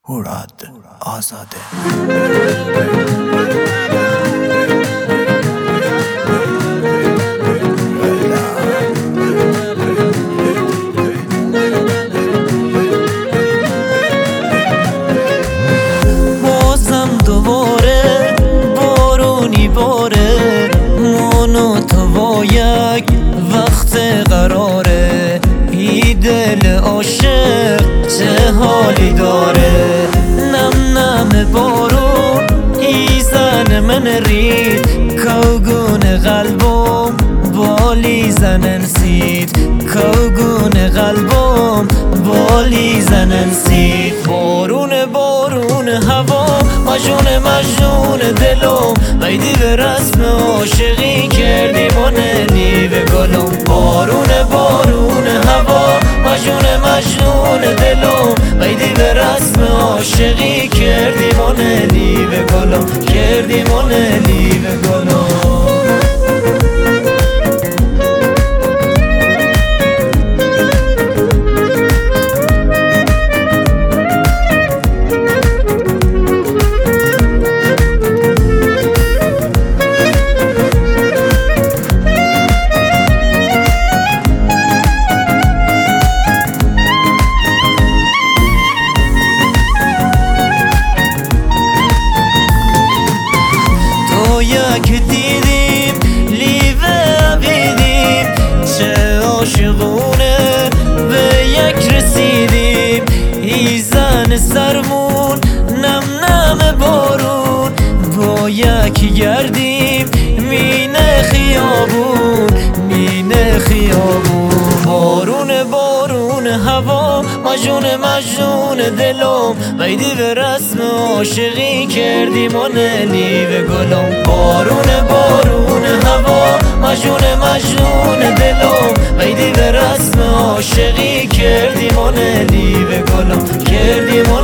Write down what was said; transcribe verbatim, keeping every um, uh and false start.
هوراد آزاده. بازم دوباره بارونی باره، من و تو با یک وقت قراره. ای دل عاشق چه حالی داره، نم نم بارون ای زن من رید، کوگون قلبم بالی زنن سید، کوگون قلبم بالی زنن سید. بارون بارون هوا مجنون مجنون دلم، ویدی به رسم عاشقی کردی من لیو گلم. بارون بارون هوا مجنون مجنون دلم، ویدی به رسم عاشقی کردی من لیو گلم، کردی من لیو گلم. یک دیدیم لیوه بیدیم، چه عاشقونه به یک رسیدیم. ای زن سرمون نم نم بارون، با یک گردیم مینه خیابون مینه خیابون. بارون بارون هوا مجنون مجنون دلم، ویدی به رسم عاشقی کردی من لیو گلم. بارون بارون هوا مجنون مجنون دلم، ویدی به رسم عاشقی کردی من لیو گلم، کردی من